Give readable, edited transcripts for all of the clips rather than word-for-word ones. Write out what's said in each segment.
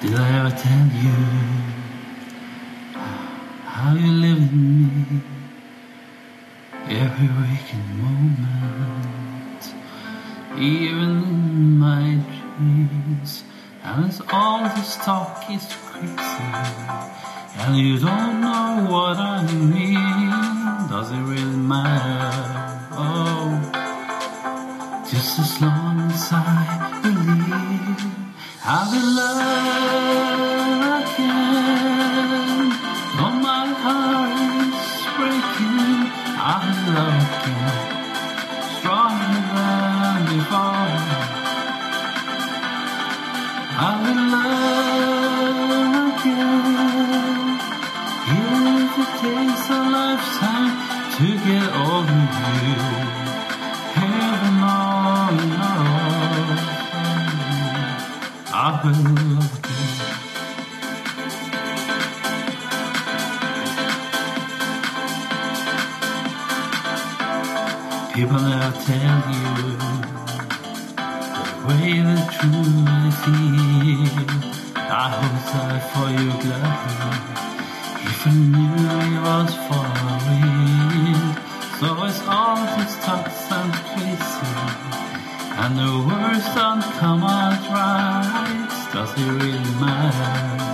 Did I ever tell you how you live in me every waking moment, even in my dreams? And it's all this talk is crazy, and you don't know what I mean. Does it really matter? Oh, just as long as I believe I'll be loved again. Though my heart is breaking, I'll be loved again, stronger than before. I'll be loved again, even if it takes a lifetime to get over you. Heaven only knows I will love you. People never tell you the way they truly feel. I hope that for you gladly, if you knew it was for real. So it's all this talk and crazy, and the words don't come out right. Does it really matter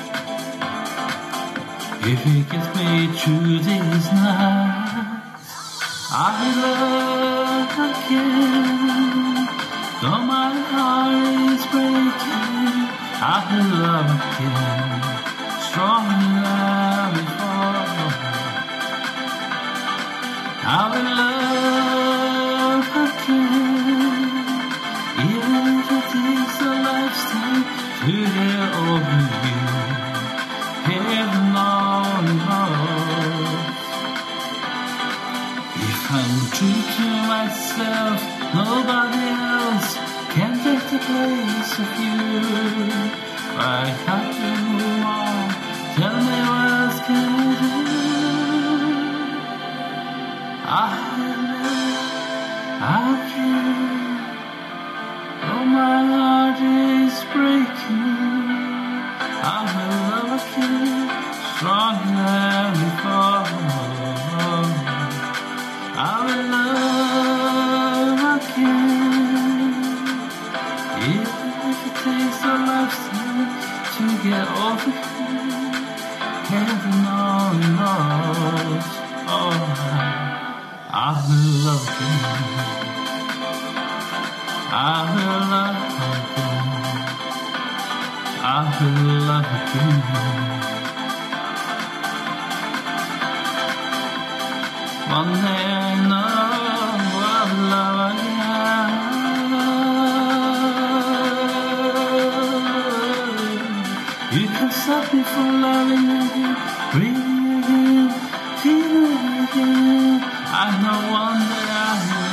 if it gets me through this night? I'll be loved again, though my heart is breaking. I'll be loved again, stronger than before. I'll be loved again, even if it takes a lifetime to get over you. Heaven only knows. If I'm true to myself, nobody else can take the place of you. I have to move on. Tell me what else can I do? I can't. Oh, my heart is breaking. I will love again, stronger than before. I will love again, even if it takes a lifetime to get over you. Heaven only knows. Oh, I will love again. I will love again. I will love again. One day I know I'll love again. You can stop me from loving again, breathing again, feeling again. I know one day I will.